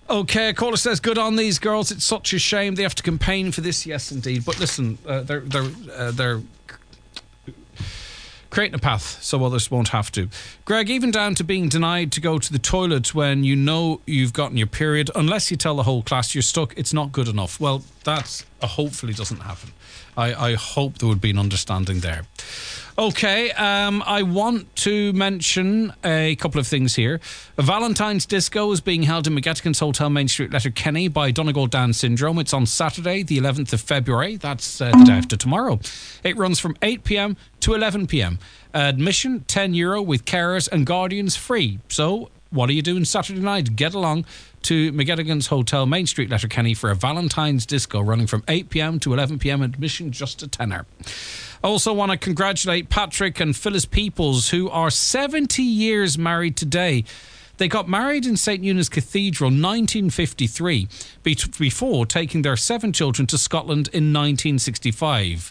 Okay, a caller says, good on these girls. It's such a shame they have to campaign for this. Yes, indeed. But listen, they're creating a path so others won't have to. Greg, even down to being denied to go to the toilet when you know you've gotten your period, unless you tell the whole class you're stuck, it's not good enough. Well, that hopefully doesn't happen. I hope there would be an understanding there. Okay, I want to mention a couple of things here. A Valentine's Disco is being held in McGettigan's Hotel, Main Street, Letterkenny by Donegal Down Syndrome. It's on Saturday, the 11th of February. That's the day after tomorrow. It runs from 8 p.m. to 11 p.m. Admission, €10 with carers and guardians free. So, what are you doing Saturday night? Get along to McGettigan's Hotel, Main Street, Letterkenny for a Valentine's Disco running from 8 p.m. to 11 p.m. Admission just a tenner. I also want to congratulate Patrick and Phyllis Peoples, who are 70 years married today. They got married in St. Eunice Cathedral 1953 before taking their 7 children to Scotland in 1965.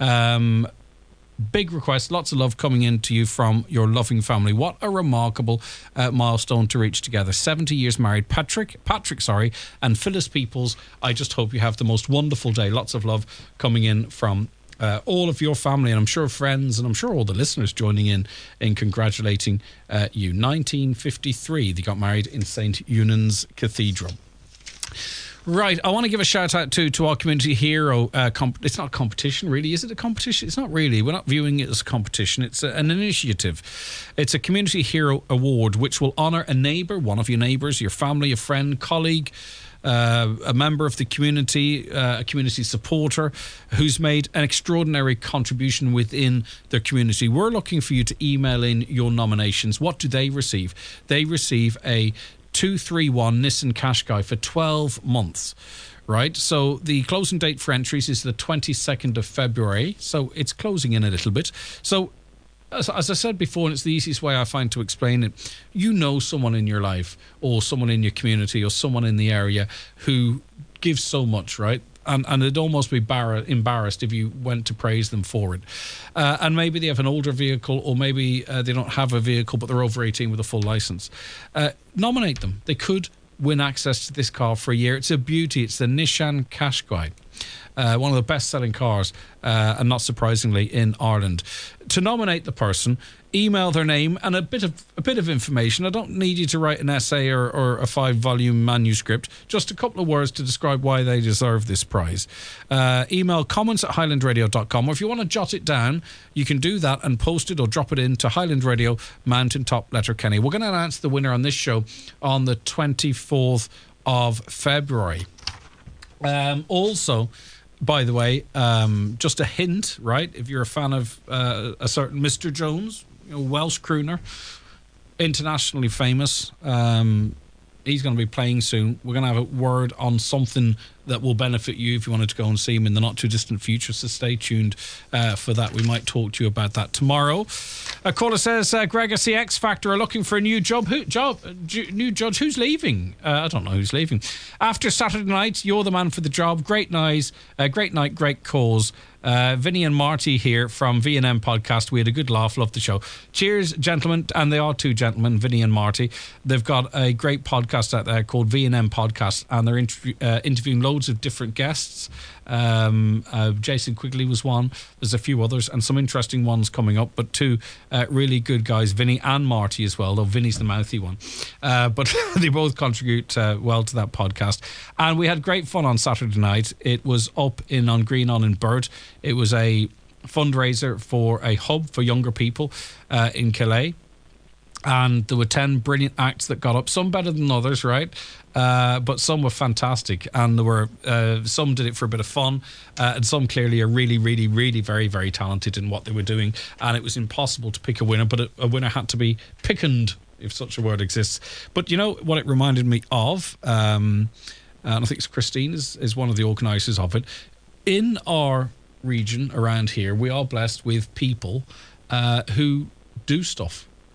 Big request, lots of love coming in to you from your loving family. What a remarkable milestone to reach together. 70 years married. Patrick, and Phyllis Peoples. I just hope you have the most wonderful day. Lots of love coming in from all of your family, and I'm sure friends, and I'm sure all the listeners joining in congratulating you. 1953, they got married in St. Eunan's Cathedral. Right, I want to give a shout out to our community hero. It's not a competition, really. Is it a competition? It's not really. We're not viewing it as a competition. It's an initiative. It's a community hero award which will honour a neighbour, one of your neighbours, your family, a friend, colleague, a member of the community, a community supporter who's made an extraordinary contribution within their community. We're looking for you to email in your nominations. What do they receive? They receive a 231 Nissan Qashqai for 12 months. Right, so the closing date for entries is the 22nd of February, so it's closing in a little bit. So as I said before, and it's the easiest way I find to explain it, you know someone in your life or someone in your community or someone in the area who gives so much, right? And it'd almost be embarrassed if you went to praise them for it. And maybe they have an older vehicle, or maybe they don't have a vehicle, but they're over 18 with a full licence. Nominate them. They could win access to this car for a year. It's a beauty. It's the Nissan Qashqai. One of the best-selling cars, and not surprisingly, in Ireland. To nominate the person, email their name and a bit of information. I don't need you to write an essay or a 5-volume manuscript. Just a couple of words to describe why they deserve this prize. Email comments@highlandradio.com, or if you want to jot it down, you can do that and post it or drop it into Highland Radio, Mountaintop, Letterkenny. We're going to announce the winner on this show on the 24th of February. Also, by the way, just a hint, right? If you're a fan of a certain Mr. Jones, Welsh crooner, internationally famous, he's going to be playing soon. We're going to have a word on something that will benefit you if you wanted to go and see him in the not too distant future. So stay tuned for that. We might talk to you about that tomorrow. A caller says, Greg, I see X Factor are looking for a new new judge. Who's leaving? I don't know who's leaving. After Saturday night, you're the man for the job. Great night, great cause. Vinny and Marty here from V&M Podcast. We had a good laugh, loved the show. Cheers, gentlemen. And they are two gentlemen, Vinny and Marty. They've got a great podcast out there called V&M Podcast, and they're interviewing loads of different guests. Jason Quigley was one. There's a few others and some interesting ones coming up, but two really good guys, Vinny and Marty as well, though Vinny's the mouthy one. But they both contribute well to that podcast. And we had great fun on Saturday night. It was up on Greenon in Bird. It was a fundraiser for a hub for younger people in Calais. And there were 10 brilliant acts that got up, some better than others, right? But some were fantastic, and there were some did it for a bit of fun, and some clearly are really, really, really very, very talented in what they were doing, and it was impossible to pick a winner, but a winner had to be pickened, if such a word exists. But you know what it reminded me of, and I think it's Christine is one of the organisers of it. In our region around here, we are blessed with people who do stuff.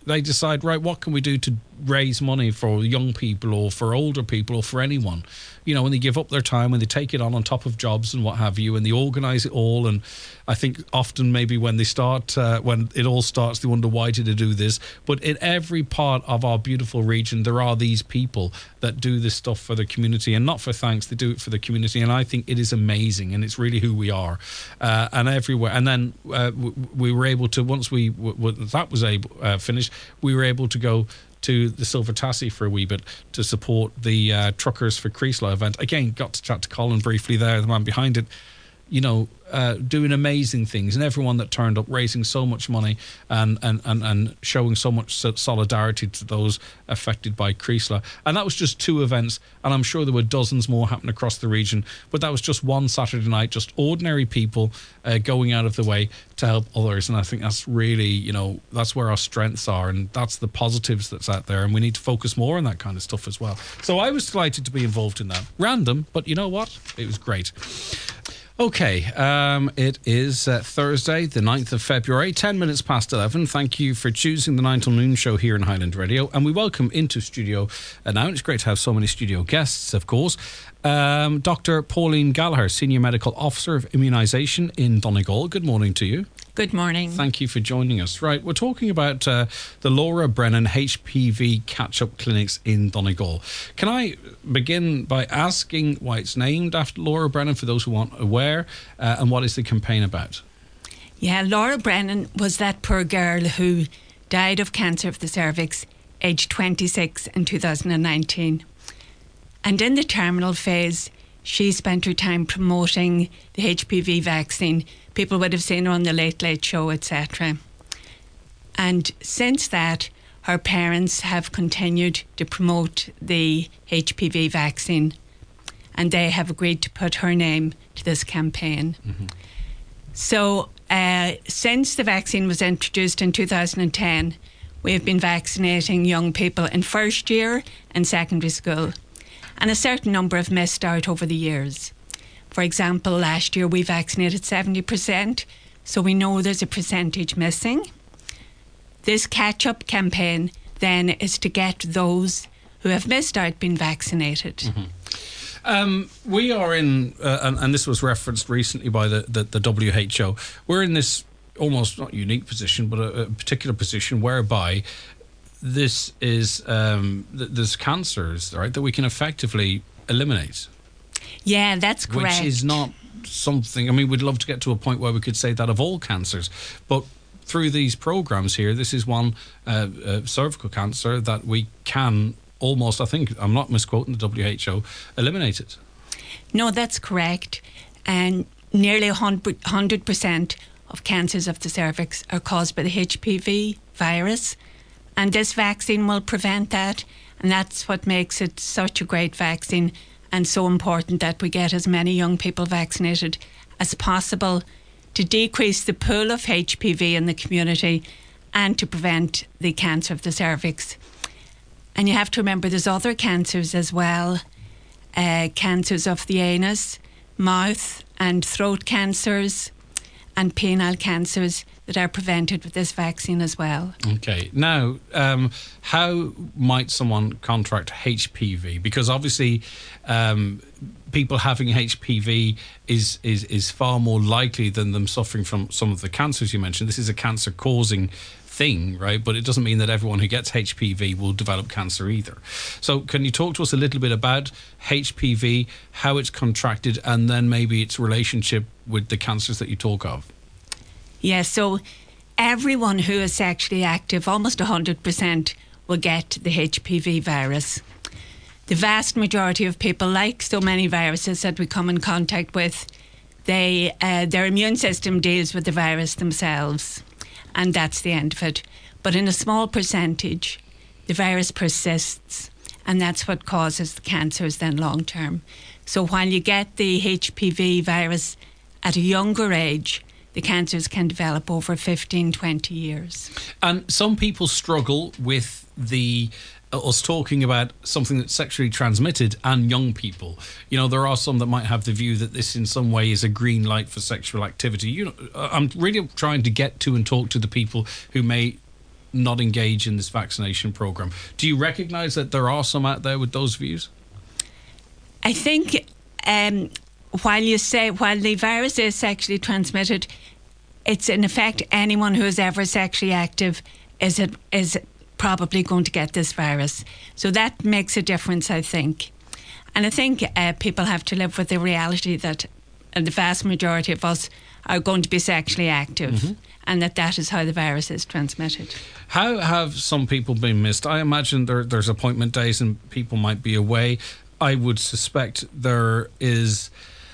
they decide, right, what can we do to raise money for young people or for older people or for anyone? You know, when they give up their time, when they take it on top of jobs and what have you, and they organise it all. And I think often maybe when they start, when it all starts, they wonder, why did they do this? But in every part of our beautiful region, there are these people that do this stuff for the community, and not for thanks, they do it for the community. And I think it is amazing, and it's really who we are. And everywhere. And then we were able to, once that was finished, we were able to go to the Silver Tassie for a wee bit to support the Truckers for Creeslough event. Again, got to chat to Colin briefly there, the man behind it, you know, doing amazing things, and everyone that turned up, raising so much money and showing so much solidarity to those affected by Creeslough. And that was just 2 events, and I'm sure there were dozens more happening across the region, but that was just one Saturday night, just ordinary people going out of the way to help others. And I think that's really, you know, that's where our strengths are, and that's the positives that's out there, and we need to focus more on that kind of stuff as well. So I was delighted to be involved in that. Random, but you know what? It was great. Okay, it is Thursday, the 9th of February, 10 minutes past 11. Thank you for choosing the 9 till noon show here in Highland Radio. And we welcome into studio now, and it's great to have so many studio guests, of course, Dr. Pauline Gallagher, Senior Medical Officer of Immunisation in Donegal. Good morning to you. Good morning. Thank you for joining us. Right, we're talking about the Laura Brennan HPV catch-up clinics in Donegal. Can I begin by asking why it's named after Laura Brennan, for those who aren't aware, and what is the campaign about? Yeah, Laura Brennan was that poor girl who died of cancer of the cervix, aged 26 in 2019. And in the terminal phase, she spent her time promoting the HPV vaccine. People would have seen her on the Late Late Show, etc. And since that, her parents have continued to promote the HPV vaccine, and they have agreed to put her name to this campaign. Mm-hmm. So since the vaccine was introduced in 2010, we have been vaccinating young people in first year and secondary school. And a certain number have missed out over the years. For example, last year we vaccinated 70%, so we know there's a percentage missing. This catch-up campaign then is to get those who have missed out being vaccinated. Mm-hmm. We are in, and this was referenced recently by the WHO, we're in this almost not unique position, but a particular position whereby this is there's cancers, right, that we can effectively eliminate. Yeah, that's correct. Which is not something, I mean, we'd love to get to a point where we could say that of all cancers, but through these programs here, this is one cervical cancer that we can almost, I think, I'm not misquoting the WHO, eliminate it. No, that's correct. And nearly 100% of cancers of the cervix are caused by the HPV virus. And this vaccine will prevent that. And that's what makes it such a great vaccine, and so important that we get as many young people vaccinated as possible to decrease the pool of HPV in the community and to prevent the cancer of the cervix. And you have to remember there's other cancers as well, cancers of the anus, mouth and throat cancers, and penile cancers that are prevented with this vaccine as well. Okay. Now, how might someone contract HPV? Because obviously, people having HPV is far more likely than them suffering from some of the cancers you mentioned. This is a cancer-causing thing, right? But it doesn't mean that everyone who gets HPV will develop cancer either. So can you talk to us a little bit about HPV, how it's contracted, and then maybe its relationship with the cancers that you talk of? Yeah, so everyone who is sexually active, almost 100%, will get the HPV virus. The vast majority of people, like so many viruses that we come in contact with, their immune system deals with the virus themselves, and that's the end of it. But in a small percentage, the virus persists, and that's what causes the cancers then long term. So while you get the HPV virus at a younger age, the cancers can develop over 15, 20 years. And some people struggle with us talking about something that's sexually transmitted and young people. You know, there are some that might have the view that this in some way is a green light for sexual activity. You know, I'm really trying to get to and talk to the people who may not engage in this vaccination program. Do you recognise that there are some out there with those views? I think while the virus is sexually transmitted, it's in effect anyone who is ever sexually active is probably going to get this virus. So that makes a difference, I think. And I think people have to live with the reality that the vast majority of us are going to be sexually active, and that is how the virus is transmitted. How have some people been missed? I imagine there's appointment days and people might be away. I would suspect there is,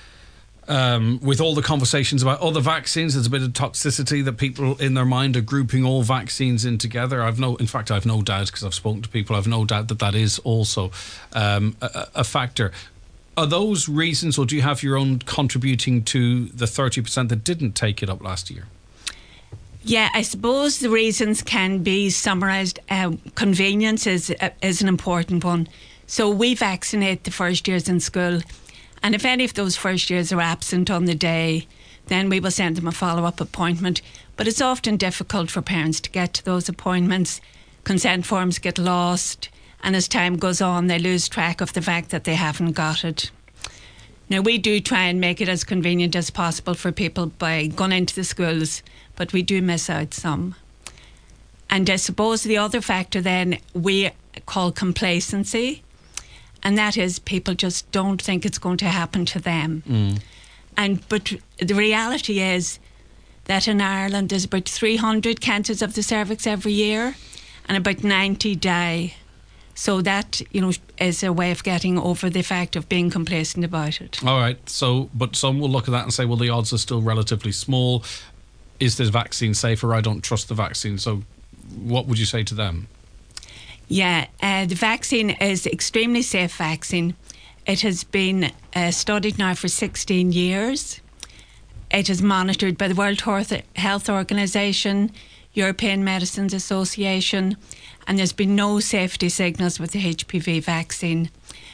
with all the conversations about other vaccines, there's a bit of toxicity that people in their mind are grouping all vaccines in together. I've no doubt, because I've spoken to people, I've no doubt that is also a factor. Are those reasons, or do you have your own contributing to the 30% that didn't take it up last year? Yeah, I suppose the reasons can be summarised. Convenience is an important one. So we vaccinate the first years in school, and if any of those first years are absent on the day, then we will send them a follow-up appointment. But it's often difficult for parents to get to those appointments. Consent forms get lost, and as time goes on, they lose track of the fact that they haven't got it. Now, we do try and make it as convenient as possible for people by going into the schools, but we do miss out some. And I suppose the other factor then we call complacency, and that is people just don't think it's going to happen to them. But the reality is that in Ireland there's about 300 cancers of the cervix every year, and about 90 die. So that, is a way of getting over the fact of being complacent about it. All right. So, but some will look at that and say, well, the odds are still relatively small. Is this vaccine safer? I don't trust the vaccine. So what would you say to them? Yeah, the vaccine is extremely safe vaccine. It has been studied now for 16 years. It is monitored by the World Health Organization, European Medicines Association, and there's been no safety signals with the HPV vaccine.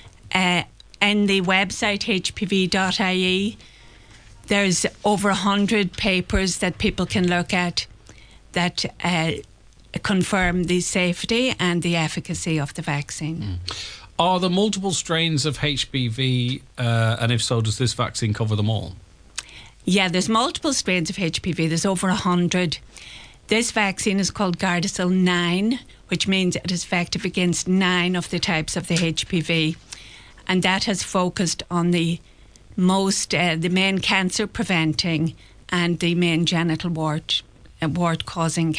In the website hpv.ie, there's over 100 papers that people can look at that confirm the safety and the efficacy of the vaccine. Are there multiple strains of HPV, and if so, does this vaccine cover them all? Yeah, there's multiple strains of HPV. There's over 100. This vaccine is called Gardasil 9, which means it is effective against 9 of the types of the HPV. And that has focused on the main cancer preventing and the main genital wart causing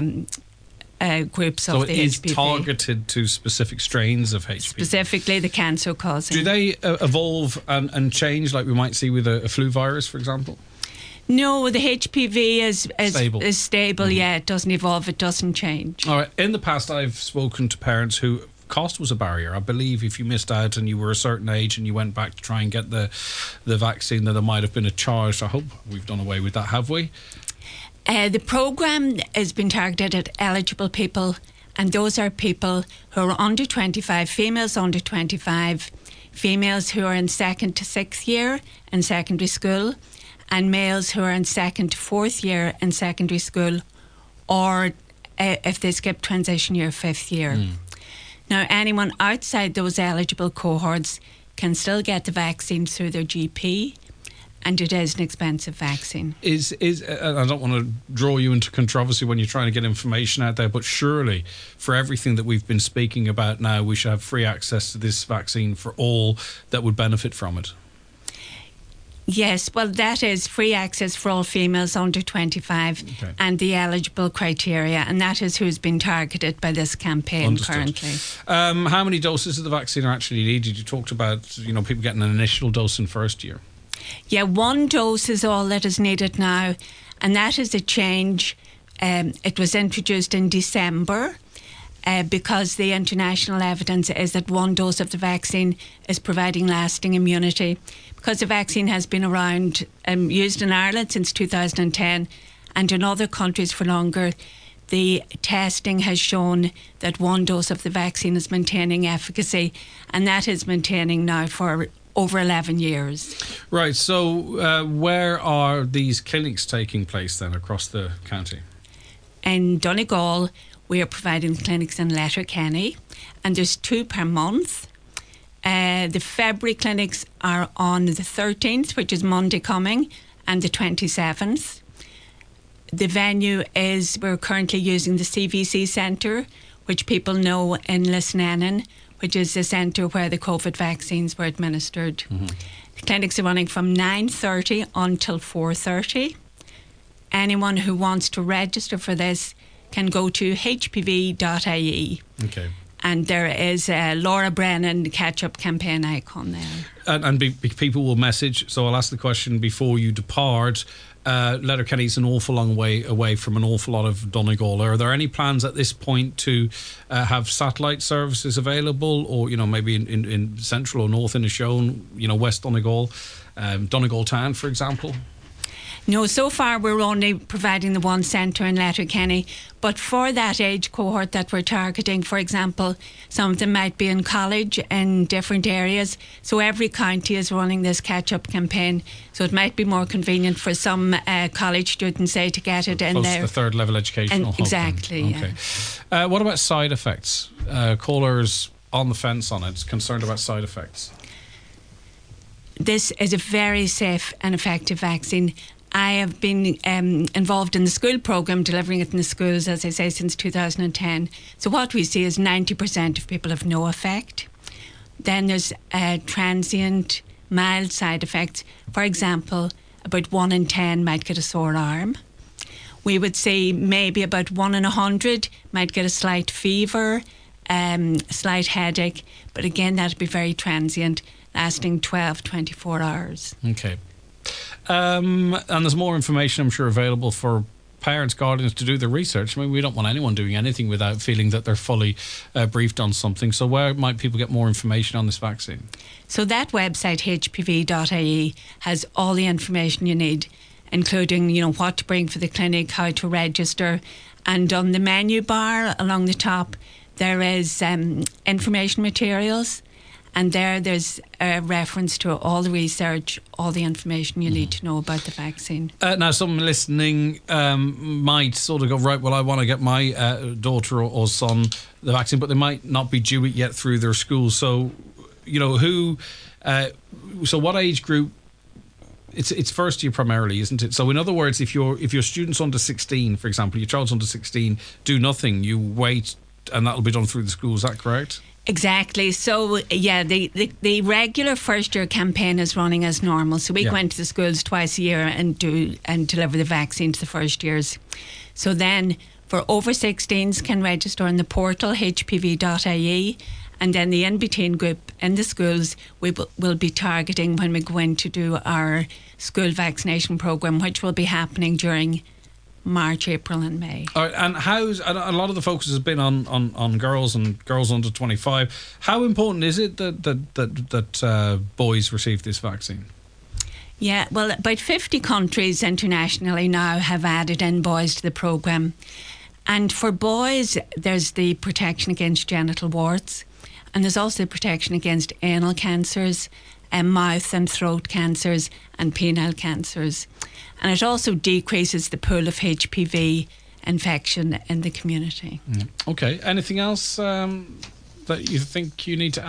groups of the HPV. So it is targeted to specific strains of HPV? Specifically the cancer causing. Do they evolve and change like we might see with a flu virus, for example? No, the HPV is stable. Yeah, it doesn't evolve, it doesn't change. All right. In the past, I've spoken to parents who cost was a barrier. I believe if you missed out and you were a certain age and you went back to try and get the vaccine, that there might have been a charge. I hope we've done away with that, have we? The programme has been targeted at eligible people, and those are people who are under 25, females under 25, females who are in 2nd to 6th year in secondary school, and males who are in 2nd to 4th year in secondary school, or if they skip transition year, 5th year. Now, anyone outside those eligible cohorts can still get the vaccine through their GP, and it is an expensive vaccine. I don't want to draw you into controversy when you're trying to get information out there, but surely for everything that we've been speaking about now, we should have free access to this vaccine for all that would benefit from it. Yes, well, that is free access for all females under 25 and the eligible criteria, and that is who's been targeted by this campaign currently. How many doses of the vaccine are actually needed? You talked about people getting an initial dose in first year. Yeah, 1 dose is all that is needed now, and that is a change. It was introduced in December because the international evidence is that 1 dose of the vaccine is providing lasting immunity. Because the vaccine has been around, used in Ireland since 2010 and in other countries for longer, the testing has shown that 1 dose of the vaccine is maintaining efficacy, and that is maintaining now for over 11 years. Right, so where are these clinics taking place then across the county? In Donegal, we are providing clinics in Letterkenny, and there's 2 per month. The February clinics are on the 13th, which is Monday coming, and the 27th. The venue is, we're currently using the CVC Centre, which people know in Lisnanen, which is the centre where the COVID vaccines were administered. The clinics are running from 9:30 until 4:30. Anyone who wants to register for this can go to hpv.ie. Okay. And there is a Laura Brennan catch-up campaign icon there. And people will message, so I'll ask the question before you depart. Letterkenny is an awful long way away from an awful lot of Donegal. Are there any plans at this point to have satellite services available, or maybe in central or north Inishowen, West Donegal, Donegal Town, for example? No, so far we're only providing the one centre in Letterkenny, but for that age cohort that we're targeting, for example, some of them might be in college in different areas, so every county is running this catch-up campaign, so it might be more convenient for some college students, say, to get it in there. The third level educational hub. Exactly, okay. Yeah. What about side effects? Callers on the fence on it, concerned about side effects. This is a very safe and effective vaccine. I have been involved in the school programme, delivering it in the schools, as I say, since 2010. So what we see is 90% of people have no effect. Then there's transient, mild side effects. For example, about 1 in 10 might get a sore arm. We would say maybe about 1 in 100 might get a slight fever, slight headache. But again, that would be very transient, lasting 12, 24 hours. Okay. And there's more information, I'm sure, available for parents, guardians to do the research. I mean, we don't want anyone doing anything without feeling that they're fully briefed on something. So where might people get more information on this vaccine? So that website, hpv.ie, has all the information you need, including, what to bring for the clinic, how to register. And on the menu bar along the top, there is information materials. And there's a reference to all the research, all the information you need to know about the vaccine. Now, someone listening might sort of go, right, well, I want to get my daughter or son the vaccine, but they might not be due it yet through their school. So, so what age group? It's first year primarily, isn't it? So in other words, if your student's under 16, for example, your child's under 16, do nothing, you wait, and that'll be done through the school. Is that correct? Exactly. So, yeah, the regular first year campaign is running as normal. So we go into the schools twice a year and deliver the vaccine to the first years. So then for over 16s can register on the portal hpv.ie, and then the in-between group in the schools we will be targeting when we go in to do our school vaccination programme, which will be happening during March, April and May. And a lot of the focus has been on girls and girls under 25. How important is it that boys receive this vaccine? Yeah, well, about 50 countries internationally now have added in boys to the programme. And for boys, there's the protection against genital warts, and there's also protection against anal cancers, and mouth and throat cancers and penile cancers. And it also decreases the pool of HPV infection in the community. Okay. Anything else that you think you need to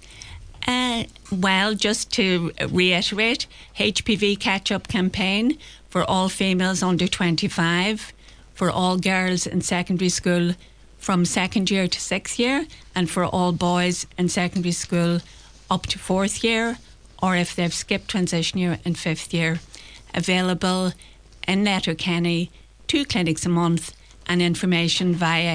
add? Well, just to reiterate, HPV catch-up campaign for all females under 25, for all girls in secondary school from second year to sixth year, and for all boys in secondary school up to fourth year, or if they've skipped transition year in fifth year. Available in Letterkenny, 2 clinics a month, and information via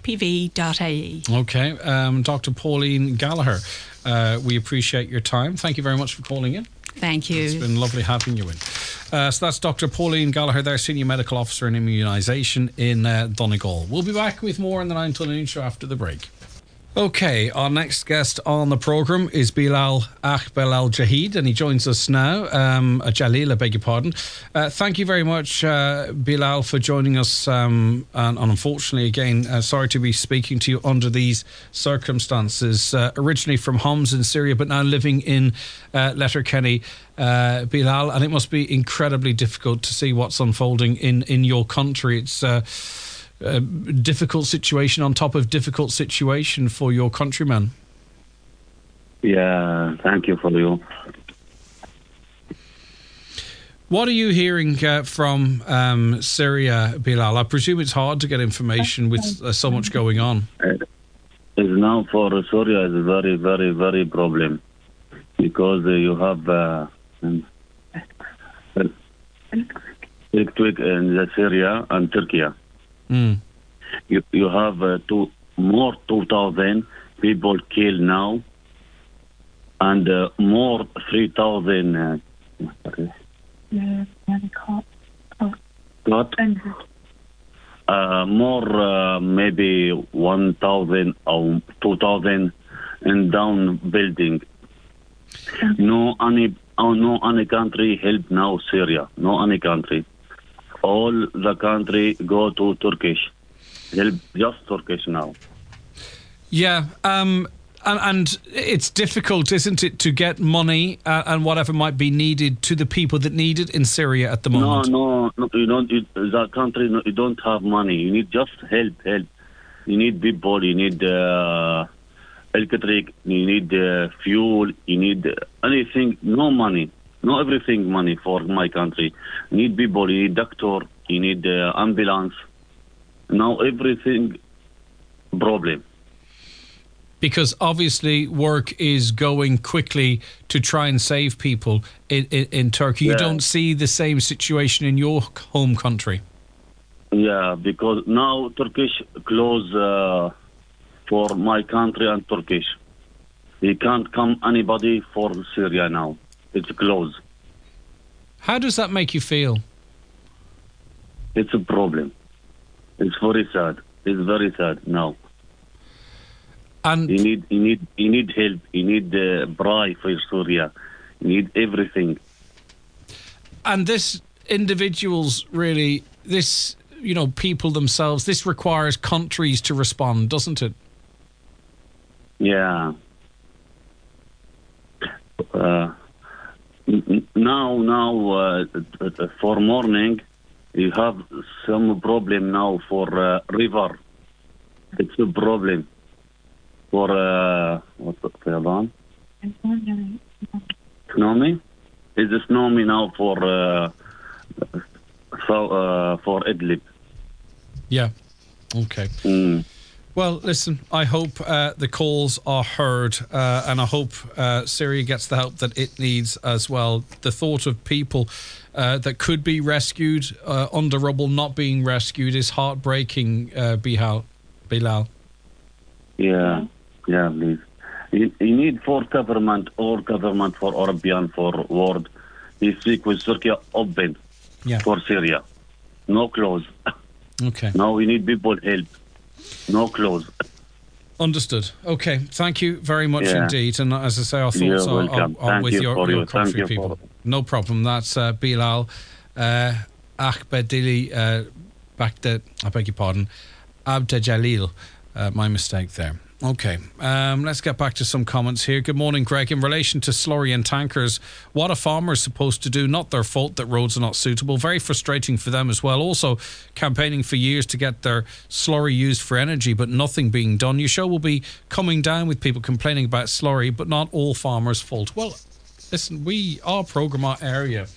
hpv.ie. Okay. Dr. Pauline Gallagher, we appreciate your time. Thank you very much for calling in. Thank you. It's been lovely having you in. So that's Dr. Pauline Gallagher there, Senior Medical Officer in Immunisation in Donegal. We'll be back with more in the 9 till noon show after the break. Okay, our next guest on the programme is Bilal Al-Jahid, and he joins us now. Jalil, I beg your pardon. Thank you very much, Bilal, for joining us. And unfortunately, again, sorry to be speaking to you under these circumstances. Originally from Homs in Syria, but now living in Letterkenny, Bilal, and it must be incredibly difficult to see what's unfolding in your country. It's difficult situation on top of difficult situation for your countrymen. Yeah, thank you for you. What are you hearing from Syria, Bilal? I presume it's hard to get information with so much going on. Is now for Syria is a very, very, very problem because you have earthquake in the Syria and Turkey. Mm. You have 2,000 people killed now, and more 3,000 caught. More maybe 1,000 or 2,000 in down building. No any country help now Syria. No any country. All the country go to Turkish. Help just Turkish now. Yeah, and it's difficult, isn't it, to get money and whatever might be needed to the people that need it in Syria at the moment? No, you don't. The country, you don't have money. You need just help. You need people. You need electric. You need fuel. You need anything. No money. No everything money for my country. You need people. You need doctor. You need ambulance. Now everything problem. Because obviously work is going quickly to try and save people in Turkey. You don't see the same situation in your home country. Yeah, because now Turkish close for my country and Turkish. He can't come anybody for Syria now. It's closed. How does that make you feel? It's a problem. It's very sad. It's very sad now. And you need help. You need bribe for Syria. You need everything. And this individuals really, this people themselves. This requires countries to respond, doesn't it? Yeah. Now for morning, you have some problem now for river. It's a problem. For what's the Fayaban? Tsunami? Is a tsunami now for Idlib? Yeah. Okay. Well, listen, I hope the calls are heard and I hope Syria gets the help that it needs as well. The thought of people that could be rescued under rubble not being rescued is heartbreaking, Bilal. Yeah, please. You need for government or government for European, for world. You speak with Turkey open for Syria. No close. Okay. Now we need people help. No close. Understood. Okay. Thank you very much indeed. And as I say, our thoughts are with your country people. No problem. That's Bilal Ahbedili I beg your pardon. Abdejalil. My mistake there. Okay, let's get back to some comments here. Good morning, Greg. In relation to slurry and tankers, what are farmers supposed to do? Not their fault that roads are not suitable. Very frustrating for them as well. Also, campaigning for years to get their slurry used for energy, but nothing being done. Your show will be coming down with people complaining about slurry, but not all farmers' fault. Well, listen, our programme, our area,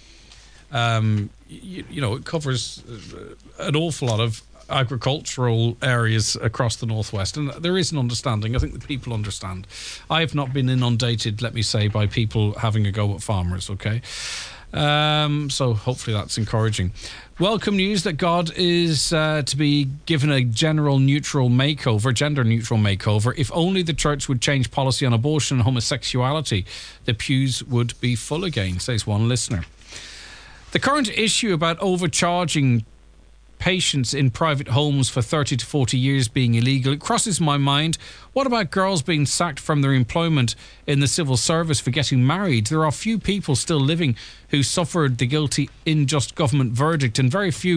it covers an awful lot of agricultural areas across the northwest, and there is an understanding. I think the people understand. I have not been inundated, let me say, by people having a go at farmers. Okay, so hopefully that's encouraging. Welcome news that God is to be given a gender neutral makeover. If only the church would change policy on abortion and homosexuality, the pews would be full again, says one listener. The current issue about overcharging patients in private homes for 30 to 40 years being illegal, it crosses my mind. What about girls being sacked from their employment in the civil service for getting married? There are few people still living who suffered the guilty unjust government verdict, and very few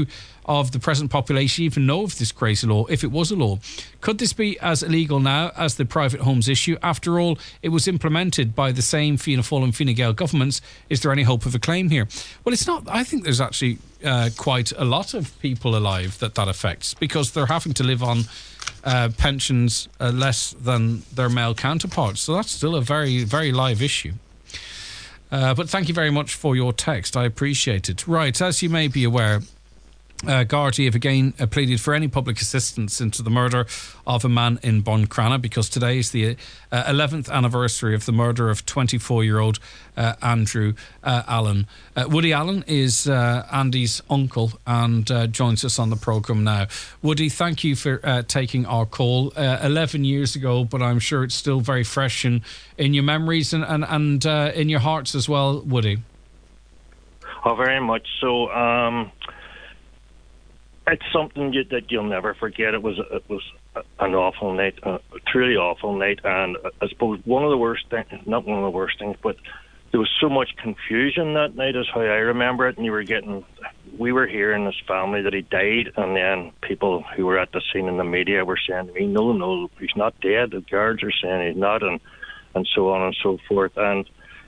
of the present population even know of this crazy law, if it was a law? Could this be as illegal now as the private homes issue? After all, it was implemented by the same Fianna Fáil and Fine Gael governments. Is there any hope of a claim here? Well, it's not. I think there's actually quite a lot of people alive that affects, because they're having to live on pensions less than their male counterparts. So that's still a very, very live issue. But thank you very much for your text. I appreciate it. Right, as you may be aware, Gardaí have again pleaded for any public assistance into the murder of a man in Buncrana, because today is the 11th anniversary of the murder of 24-year-old Andrew Allen. Woody Allen is Andy's uncle and joins us on the programme now. Woody, thank you for taking our call 11 years ago, but I'm sure it's still very fresh in your memories and in your hearts as well, Woody. Oh, very much so. It's something that you'll never forget. It was an awful night, a truly awful night, and I suppose one of the worst things, not one of the worst things, but there was so much confusion that night is how I remember it, and we were hearing this family that he died, and then people who were at the scene in the media were saying to me, no, he's not dead, the guards are saying he's not, and so on and so forth, and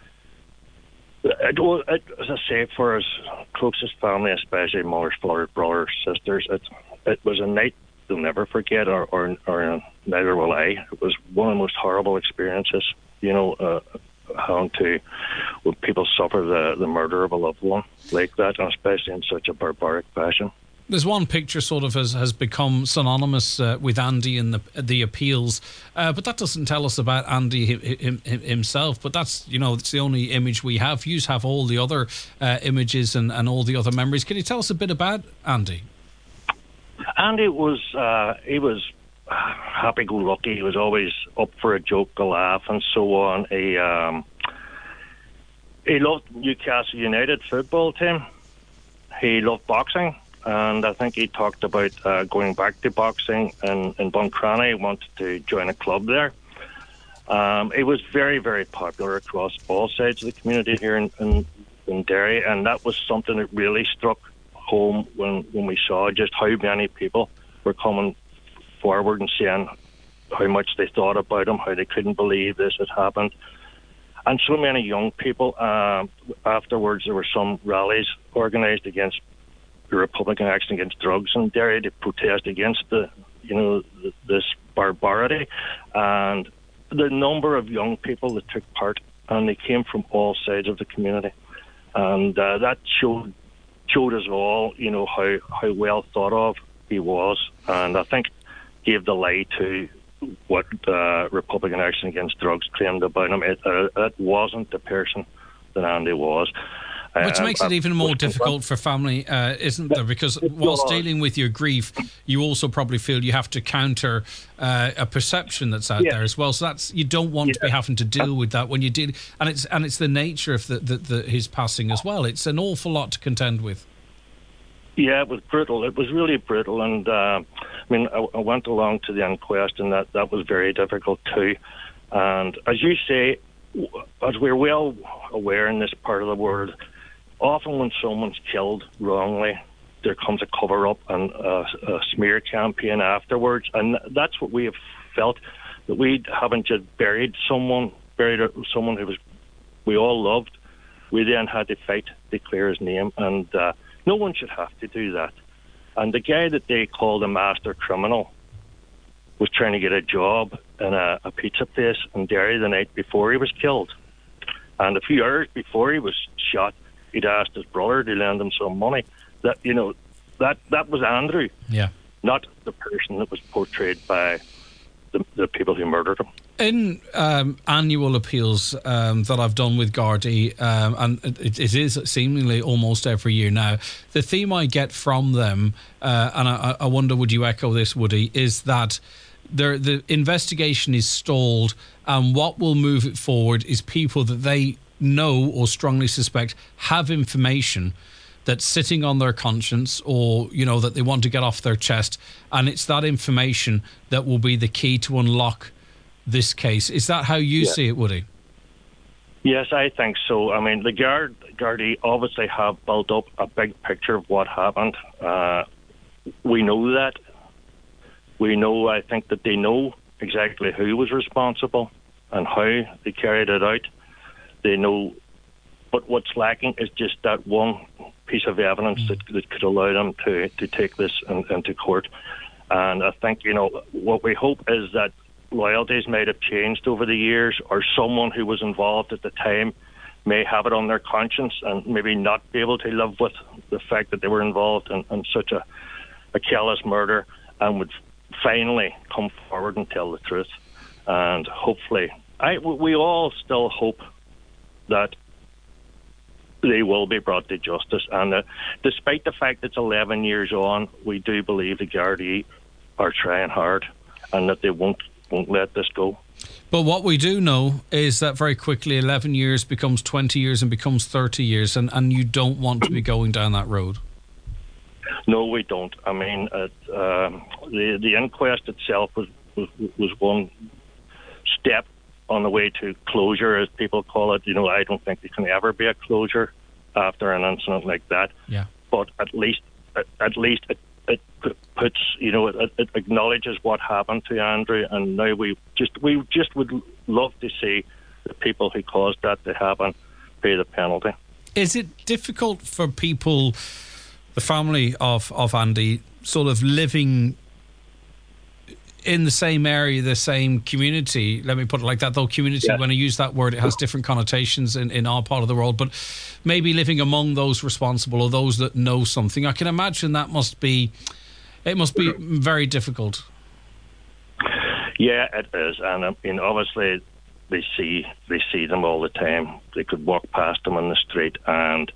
as I say, for his closest family, especially mothers, fathers, brothers, sisters, it was a night they'll never forget, or neither will I. It was one of the most horrible experiences, having to, when people suffer the murder of a loved one like that, and especially in such a barbaric fashion. There's one picture sort of has become synonymous with Andy in the appeals, but that doesn't tell us about Andy himself. But that's, it's the only image we have. You have all the other images and all the other memories. Can you tell us a bit about Andy? Andy was happy-go-lucky. He was always up for a joke, a laugh, and so on. He loved Newcastle United football team. He loved boxing. And I think he talked about going back to boxing in Buncrana. He wanted to join a club there. It was very, very popular across all sides of the community here in Derry, and that was something that really struck home when we saw just how many people were coming forward and saying how much they thought about him, how they couldn't believe this had happened. And so many young people. Afterwards, there were some rallies organised against the Republican Action Against Drugs in Derry to protest against this barbarity, and the number of young people that took part, and they came from all sides of the community, and that showed us all, how well thought of he was, and I think gave the lie to what Republican Action Against Drugs claimed about him. It wasn't the person that Andy was. Which makes it even more difficult for family, isn't there? Because whilst dealing with your grief, you also probably feel you have to counter a perception that's out there as well. So you don't want to be having to deal with that when you deal, and it's the nature of his passing as well. It's an awful lot to contend with. Yeah, it was brutal. It was really brutal, and I went along to the inquest, and that was very difficult too. And as you say, as we're well aware in this part of the world, often when someone's killed wrongly, there comes a cover-up and a smear campaign afterwards, and that's what we have felt, that we haven't just buried someone who we all loved. We then had to fight to clear his name, and no one should have to do that. And the guy that they called a master criminal was trying to get a job in a pizza place in Derry the night before he was killed, and a few hours before he was shot, he'd asked his brother to lend him some money. That was Andrew, not the person that was portrayed by the people who murdered him. In annual appeals that I've done with Gardaí, and it is seemingly almost every year now, the theme I get from them, and I wonder would you echo this, Woody, is that the investigation is stalled, and what will move it forward is people that they know or strongly suspect have information that's sitting on their conscience, or that they want to get off their chest, and it's that information that will be the key to unlock this case. Is that how you see it, Woody? Yes, I think so. I mean, the Gardaí obviously have built up a big picture of what happened. we know that. We know, I think that they know exactly who was responsible and how they carried it out. They know, but what's lacking is just that one piece of evidence that could allow them to take this into court. And I think, what we hope is that loyalties might have changed over the years, or someone who was involved at the time may have it on their conscience and maybe not be able to live with the fact that they were involved in such a callous murder, and would finally come forward and tell the truth. And hopefully, we all still hope that they will be brought to justice. And despite the fact it's 11 years on, we do believe the Gardaí are trying hard and that they won't let this go. But what we do know is that very quickly 11 years becomes 20 years and becomes 30 years, and you don't want to be going down that road. No, we don't. I mean, the inquest itself was one step on the way to closure, as people call it. I don't think there can ever be a closure after an incident like that. Yeah. But at least it puts, it acknowledges what happened to Andrew, and now we just would love to see the people who caused that to happen pay the penalty. Is it difficult for people, the family of Andy, sort of living in the same area, the same community, let me put it like that, though community, when I use that word, it has different connotations in our part of the world, but maybe living among those responsible or those that know something? I can imagine that must be very difficult. Yeah, it is. And I mean, obviously they see them all the time. They could walk past them on the street, and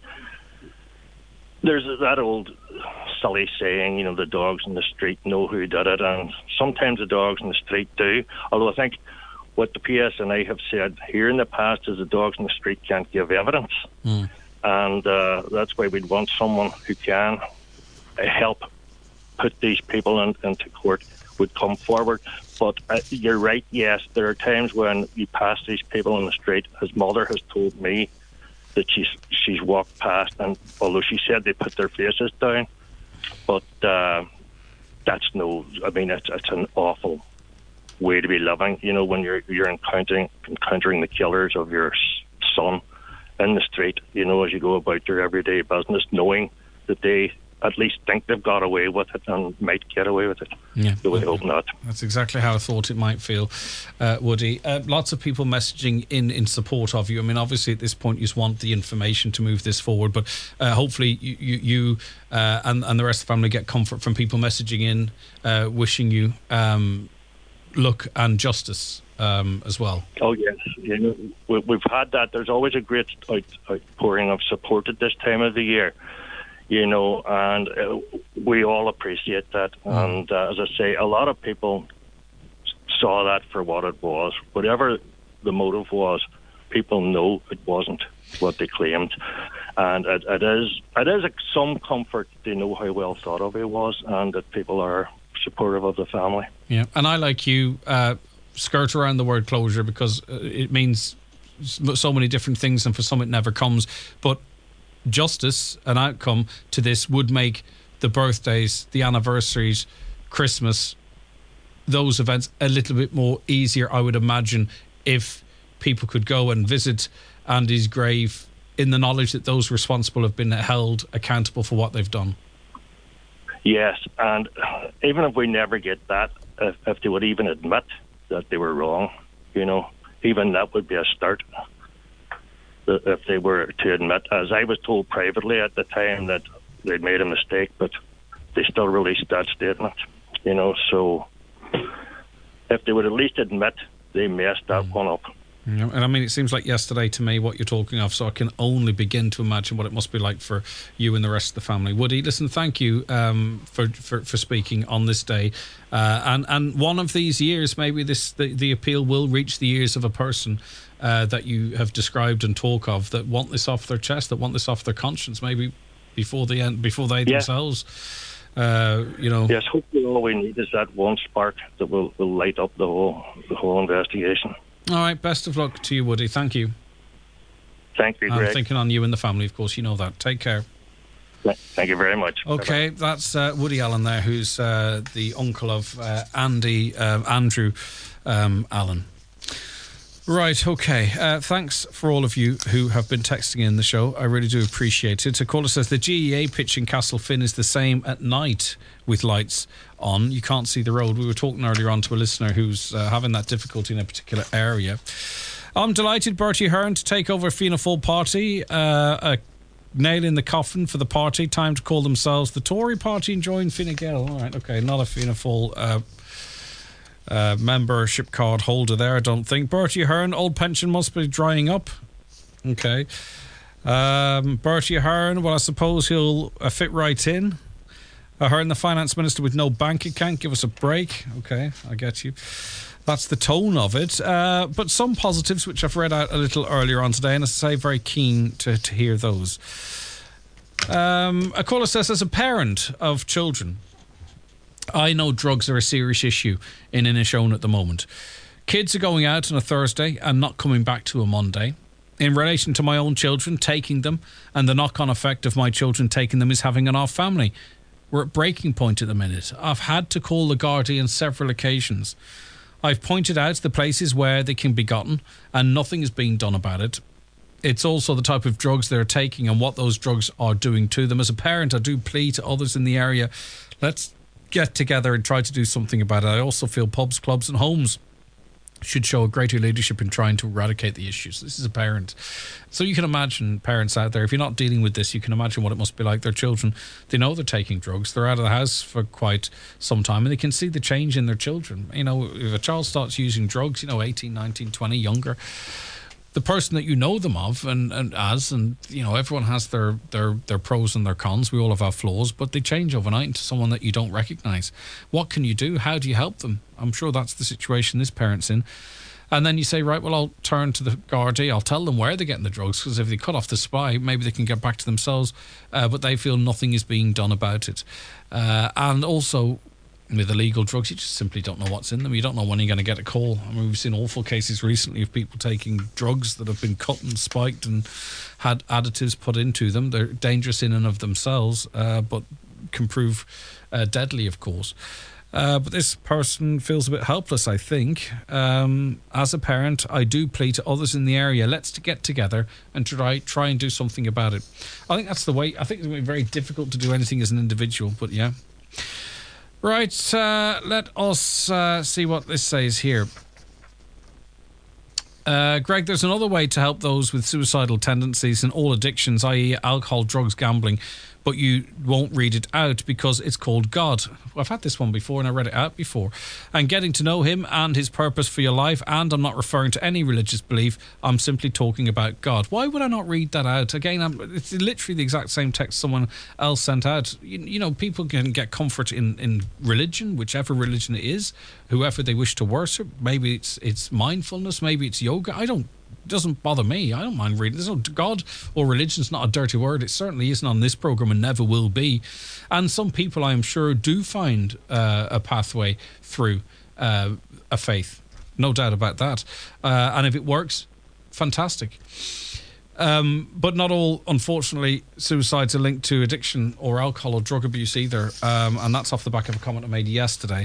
there's that old silly saying, the dogs in the street know who did it, and sometimes the dogs in the street do. Although I think what the PSNI have said here in the past is the dogs in the street can't give evidence. And that's why we'd want someone who can help put these people into court would come forward. But you're right, yes, there are times when you pass these people on the street. His mother has told me that she's walked past, and although she said they put their faces down, but that's it's an awful way to be living. When you're encountering the killers of your son in the street, as you go about your everyday business, knowing that they at least think they've got away with it and might get away with it. Yeah, so we hope not. That's exactly how I thought it might feel, Woody. Lots of people messaging in support of you. I mean, obviously at this point you just want the information to move this forward, but hopefully you and the rest of the family get comfort from people messaging in, wishing you luck and justice as well. Oh yes, we've had that. There's always a great outpouring of support at this time of the year. And we all appreciate that. And as I say, a lot of people saw that for what it was. Whatever the motive was, people know it wasn't what they claimed. And it is some comfort to know how well thought of it was, and that people are supportive of the family. Yeah, and I, like you, skirt around the word closure because it means so many different things, and for some it never comes. But justice, an outcome to this, would make the birthdays, the anniversaries, Christmas, those events a little bit more easier, I would imagine, if people could go and visit Andy's grave in the knowledge that those responsible have been held accountable for what they've done. Yes, and even if we never get that, if they would even admit that they were wrong, even that would be a start. If they were to admit, as I was told privately at the time, that they'd made a mistake, but they still released that statement, so if they would at least admit they messed that one up. And I mean, it seems like yesterday to me what you're talking of, so I can only begin to imagine what it must be like for you and the rest of the family. Woody, listen, thank you for speaking on this day, and one of these years, maybe the appeal will reach the ears of a person that you have described and talk of, that want this off their chest, that want this off their conscience, maybe before they themselves. Yes, hopefully all we need is that one spark that will light up the whole investigation. All right, best of luck to you, Woody. Thank you. Thank you, Greg. I'm thinking on you and the family, of course. You know that. Take care. Thank you very much. Okay, that's Woody Allen there, who's the uncle of Andrew Allen. Right, okay. Thanks for all of you who have been texting in the show. I really do appreciate it. A caller says the GEA pitch in Castlefin is the same at night with lights on. You can't see the road. We were talking earlier on to a listener who's having that difficulty in a particular area. I'm delighted Bertie Ahern to take over Fianna Fáil party. A nail in the coffin for the party. Time to call themselves the Tory party and join Fine Gael. All right, okay. Not a Fianna Fáil membership card holder there, I don't think. Bertie Ahern, old pension must be drying up. Okay. Bertie Ahern, well, I suppose he'll fit right in. Ahern, the finance minister with no bank account, give us a break. Okay, I get you. That's the tone of it. But some positives, which I've read out a little earlier on today, and as I say, very keen to hear those. A caller says, as a parent of children, I know drugs are a serious issue in Inishowen at the moment. Kids are going out on a Thursday and not coming back to a Monday. In relation to my own children, taking them and the knock-on effect of my children taking them is having on our family. We're at breaking point at the minute. I've had to call the Gardaí on several occasions. I've pointed out the places where they can be gotten and nothing is being done about it. It's also the type of drugs they're taking and what those drugs are doing to them. As a parent, I do plead to others in the area, let's get together and try to do something about it. I also feel pubs, clubs and homes should show a greater leadership in trying to eradicate the issues. This is a parent. So you can imagine parents out there, if you're not dealing with this, you can imagine what it must be like. Their children, they know they're taking drugs. They're out of the house for quite some time and they can see the change in their children. You know, if a child starts using drugs, 18, 19, 20, younger, the person that you know them of and everyone has their pros and their cons. We all have our flaws, but they change overnight into someone that you don't recognise. What can you do? How do you help them? I'm sure that's the situation this parent's in. And then you say, right, well, I'll turn to the Gardaí. I'll tell them where they're getting the drugs, because if they cut off the supply, maybe they can get back to themselves. But they feel nothing is being done about it. And also, with illegal drugs, you just simply don't know what's in them. You don't know when you're going to get a call. I mean, we've seen awful cases recently of people taking drugs that have been cut and spiked and had additives put into them. They're dangerous in and of themselves, but can prove deadly, of course. But this person feels a bit helpless, I think. As a parent, I do plead to others in the area, let's get together and try and do something about it. I think that's the way. I think it's going to be very difficult to do anything as an individual, but yeah. Right, let us see what this says here. Greg, there's another way to help those with suicidal tendencies and all addictions, i.e. alcohol, drugs, gambling, but you won't read it out because it's called God. I've had this one before and I read it out before. And getting to know him and his purpose for your life, and I'm not referring to any religious belief, I'm simply talking about God. Why would I not read that out? Again, it's literally the exact same text someone else sent out. People can get comfort in religion, whichever religion it is, whoever they wish to worship. Maybe it's mindfulness, maybe it's yoga. It doesn't bother me. I don't mind reading. There's no God or religion's not a dirty word. It certainly isn't on this programme and never will be. And some people, I am sure, do find a pathway through a faith. No doubt about that. And if it works, fantastic. But not all, unfortunately, suicides are linked to addiction or alcohol or drug abuse either. And that's off the back of a comment I made yesterday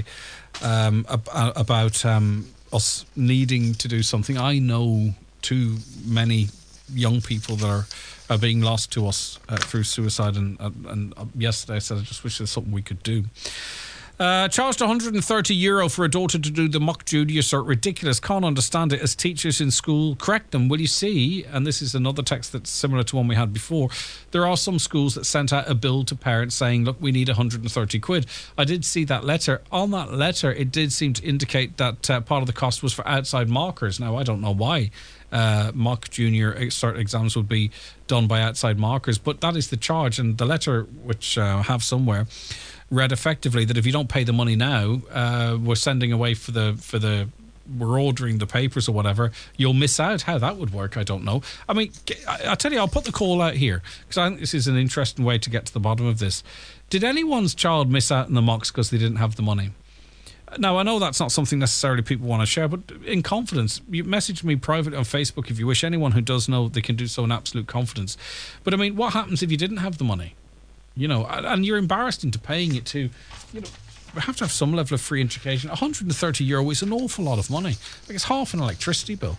about us needing to do something. I know too many young people that are being lost to us through suicide, and yesterday I said I just wish there's something we could do. Charged €130 for a daughter to do the mock Judy assert ridiculous. Can't understand it. As teachers in school correct them. Will you see? And this is another text that's similar to one we had before. There are some schools that sent out a bill to parents saying, look, we need 130 quid. I did see that letter. On that letter, it did seem to indicate that part of the cost was for outside markers. Now, I don't know why mock junior cert exams would be done by outside markers, but that is the charge. And the letter, which I have somewhere, read effectively that if you don't pay the money now, we're sending away we're ordering the papers or whatever, you'll miss out. How that would work, I don't know. I mean, I tell you, I'll put the call out here because I think this is an interesting way to get to the bottom of this. Did anyone's child miss out in the mocks because they didn't have the money? Now, I know that's not something necessarily people want to share, but in confidence, you message me privately on Facebook if you wish. Anyone who does know, they can do so in absolute confidence. But I mean, what happens if you didn't have the money? You know, and you're embarrassed into paying it to, you know, we have to have some level of free education. €130 is an awful lot of money. Like it's half an electricity bill.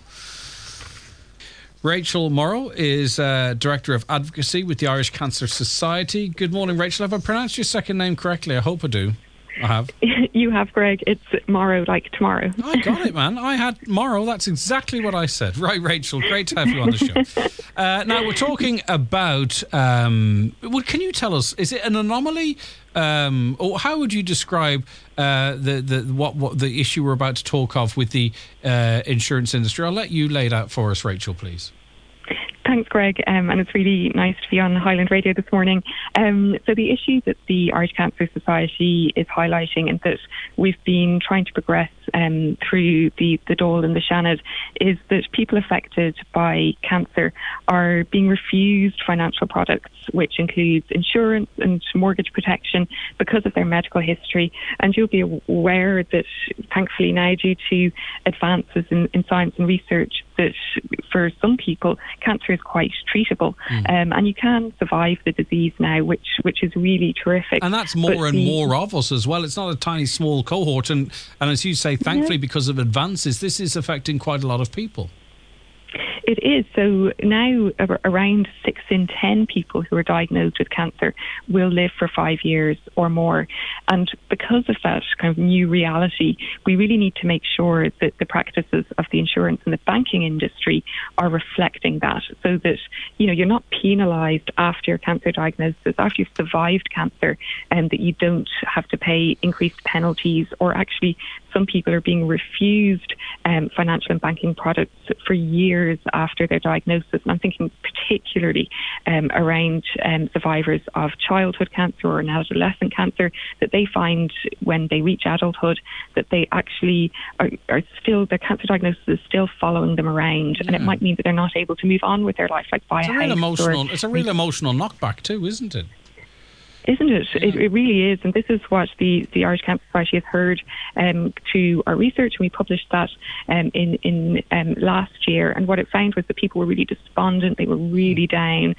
Rachel Morrow is Director of Advocacy with the Irish Cancer Society. Good morning, Rachel. Have I pronounced your second name correctly? I hope I do. I have. You have, Greg. It's Morrow, like tomorrow. I got it, man. I had Morrow. That's exactly what I said. Right, Rachel. Great to have you on the show. Now, we're talking about... well, can you tell us, is it an anomaly? Or how would you describe what the issue we're about to talk of with the insurance industry? I'll let you lay it out for us, Rachel, please. Thanks, Greg, and it's really nice to be on Highland Radio this morning. So the issue that the Irish Cancer Society is highlighting and that we've been trying to progress through the Dáil and the Seanad is that people affected by cancer are being refused financial products, which includes insurance and mortgage protection because of their medical history. And you'll be aware that, thankfully now, due to advances in science and research, that for some people, cancer is quite treatable. And you can survive the disease now, which is really terrific. And that's more and more of us as well. It's not a tiny, small cohort. And as you say, thankfully, because of advances, this is affecting quite a lot of people. It is. So now around 6 in 10 people who are diagnosed with cancer will live for 5 years or more. And because of that kind of new reality, we really need to make sure that the practices of the insurance and the banking industry are reflecting that, so that, you know, you're not penalised after your cancer diagnosis, after you've survived cancer, and that you don't have to pay increased penalties, or actually some people are being refused financial and banking products for years after their diagnosis. And I'm thinking particularly around survivors of childhood cancer or adolescent cancer, that they find when they reach adulthood that they actually are still, their cancer diagnosis is still following them around. And it might mean that they're not able to move on with their life, like buy a house. It's a real emotional knockback too, isn't it? Isn't it? Yeah. It really is. And this is what the Irish Cancer Society has heard through our research. And we published that in last year. And what it found was that people were really despondent. They were really down.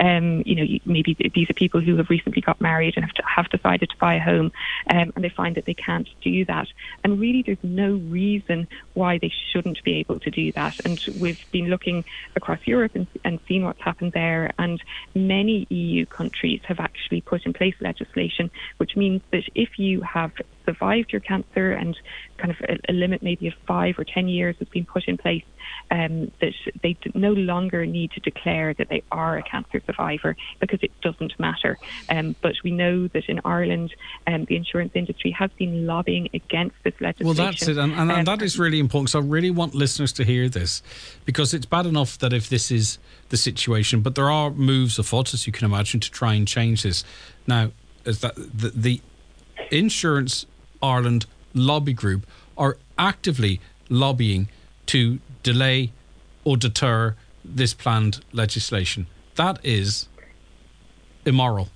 Maybe these are people who have recently got married and have decided to buy a home. And they find that they can't do that. And really, there's no reason why they shouldn't be able to do that. And we've been looking across Europe and seen what's happened there. And many EU countries have actually put in place legislation, which means that if you have survived your cancer, and kind of a limit maybe of 5 or 10 years has been put in place, that they no longer need to declare that they are a cancer survivor, because it doesn't matter. But we know that in Ireland, the insurance industry has been lobbying against this legislation. Well, that's it. And that is really important. So I really want listeners to hear this, because it's bad enough that if this is the situation, but there are moves afoot, as you can imagine, to try and change this. Now, is that the Insurance Ireland lobby group are actively lobbying to delay or deter this planned legislation. That is immoral,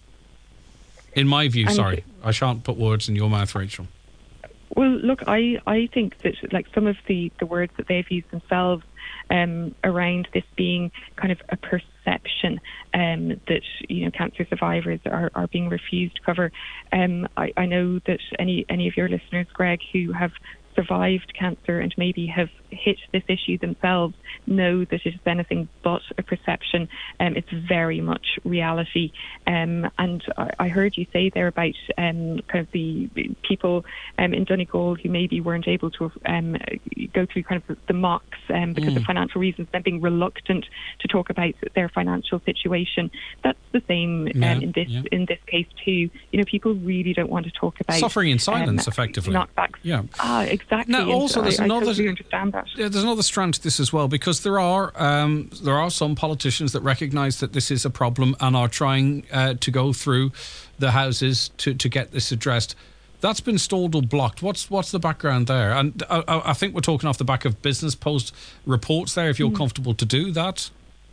in my view. Sorry, I shan't put words in your mouth, Rachel. Well, look, I think that, like, some of the words that they've used themselves around this being kind of a perception that, you know, cancer survivors are being refused cover. I know that any of your listeners, Greg, who have survived cancer and maybe have hit this issue themselves, know that it is anything but a perception. It's very much reality. And I heard you say there about kind of the people in Donegal who maybe weren't able to go through kind of the mocks because of financial reasons, then being reluctant to talk about their financial situation. That's the same in this case too. You know, people really don't want to talk about suffering in silence, effectively. Knockbacks. Yeah. Exactly. Now, also, I totally understand that. Yeah, there's another strand to this as well, because there are some politicians that recognise that this is a problem and are trying to go through the houses to get this addressed. That's been stalled or blocked. What's the background there? And I think we're talking off the back of Business Post reports there, if you're comfortable to do that.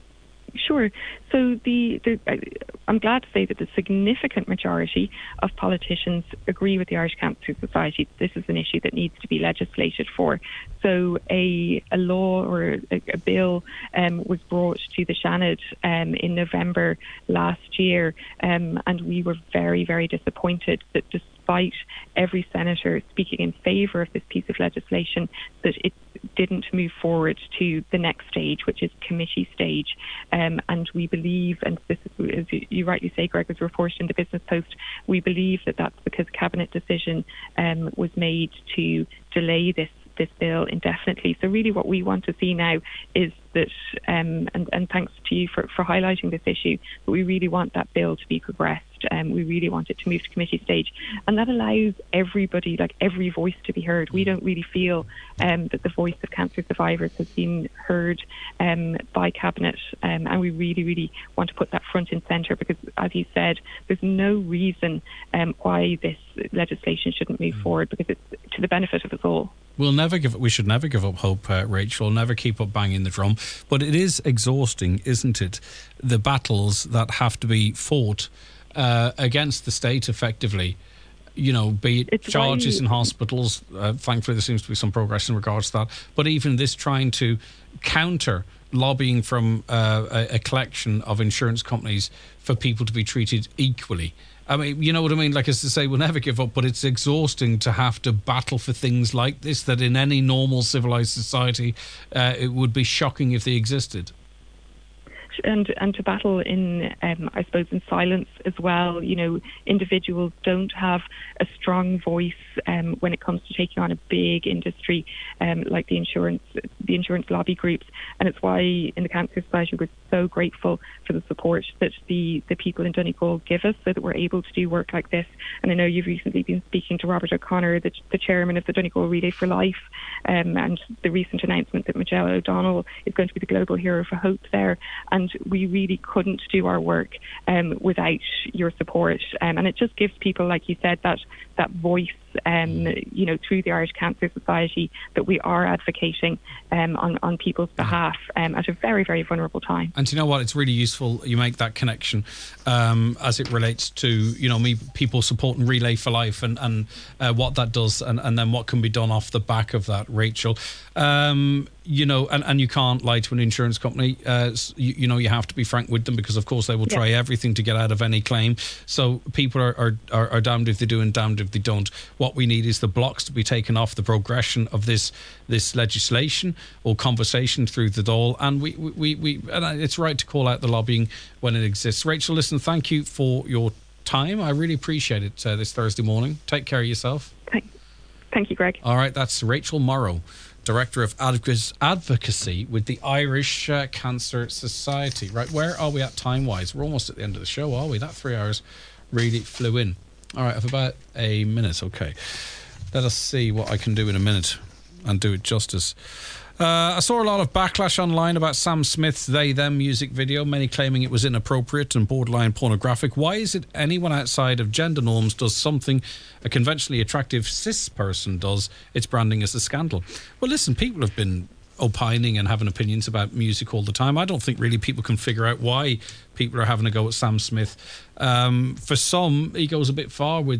Sure. So I'm glad to say that the significant majority of politicians agree with the Irish Cancer Society. This is an issue that needs to be legislated for. So a law or a bill was brought to the Seanad in November last year, and we were very, very disappointed that despite every senator speaking in favour of this piece of legislation, that it didn't move forward to the next stage, which is committee stage. And we believe, and this is, as you rightly say, Greg, was reported in the Business Post, we believe that that's because cabinet decision was made to delay this bill indefinitely. So really what we want to see now is that, and thanks to you for highlighting this issue, but we really want that bill to be progressed. We really want it to move to committee stage. And that allows everybody, like every voice, to be heard. We don't really feel that the voice of cancer survivors has been heard by Cabinet. And we really, really want to put that front and centre because, as you said, there's no reason why this legislation shouldn't move forward because it's to the benefit of us all. We should never give up hope, Rachel. Never keep up banging the drum. But it is exhausting, isn't it? The battles that have to be fought against the state, effectively. You know, be it charges in hospitals. Thankfully, there seems to be some progress in regards to that. But even this trying to counter lobbying from a collection of insurance companies for people to be treated equally. I mean, you know what I mean? Like, as to say, we'll never give up, but it's exhausting to have to battle for things like this that in any normal civilized society, it would be shocking if they existed. And to battle in, I suppose, in silence as well. You know, individuals don't have a strong voice when it comes to taking on a big industry like the insurance lobby groups. And it's why in the Cancer Society we're so grateful for the support that the people in Donegal give us so that we're able to do work like this. And I know you've recently been speaking to Robert O'Connor, the chairman of the Donegal Relay for Life, and the recent announcement that Michelle O'Donnell is going to be the global hero for hope there. And we really couldn't do our work without your support. And it just gives people, like you said, that voice, you know, through the Irish Cancer Society, that we are advocating on people's behalf at a very, very vulnerable time. And you know what? It's really useful you make that connection as it relates to, you know, people supporting Relay for Life and what that does and then what can be done off the back of that, Rachel. You know, and you can't lie to an insurance company. You know, you have to be frank with them because, of course, they will try everything to get out of any claim. So people are damned if they do and damned if they don't. What we need is the blocks to be taken off the progression of this legislation or conversation through the Dáil. And and it's right to call out the lobbying when it exists. Rachel, listen, thank you for your time. I really appreciate it this Thursday morning. Take care of yourself. Thank you, Greg. All right, that's Rachel Morrow, Director of Advocacy with the Irish Cancer Society. Right, where are we at time-wise? We're almost at the end of the show, are we? That 3 hours really flew in. All right, I have about a minute. Okay, let us see what I can do in a minute and do it justice. I saw a lot of backlash online about Sam Smith's They Them music video, many claiming it was inappropriate and borderline pornographic. Why is it anyone outside of gender norms does something a conventionally attractive cis person does, it's branding as a scandal? Well, listen, people have been opining and having opinions about music all the time. I don't think really people can figure out why people are having a go at Sam Smith. For some, he goes a bit far with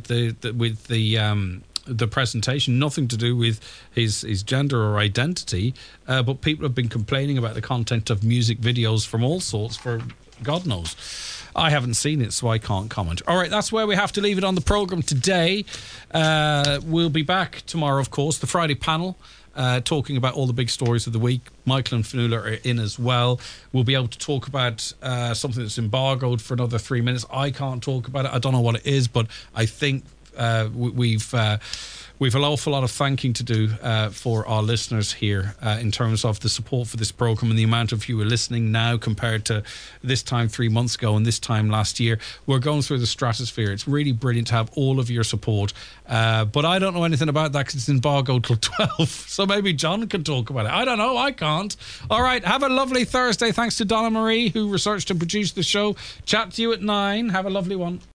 the presentation, nothing to do with his gender or identity, but people have been complaining about the content of music videos from all sorts for God knows. I haven't seen it, so I can't comment. All right, that's where we have to leave it on the programme today. We'll be back tomorrow, of course, the Friday panel, talking about all the big stories of the week. Michael and Fionnuala are in as well. We'll be able to talk about something that's embargoed for another 3 minutes. I can't talk about it. I don't know what it is, but I think we've an awful lot of thanking to do for our listeners here in terms of the support for this programme and the amount of you are listening now compared to this time 3 months ago and this time last year. We're going through the stratosphere. It's really brilliant to have all of your support. But I don't know anything about that because it's embargoed till 12. So maybe John can talk about it. I don't know. I can't. All right. Have a lovely Thursday. Thanks to Donna Marie, who researched and produced the show. Chat to you at 9. Have a lovely one.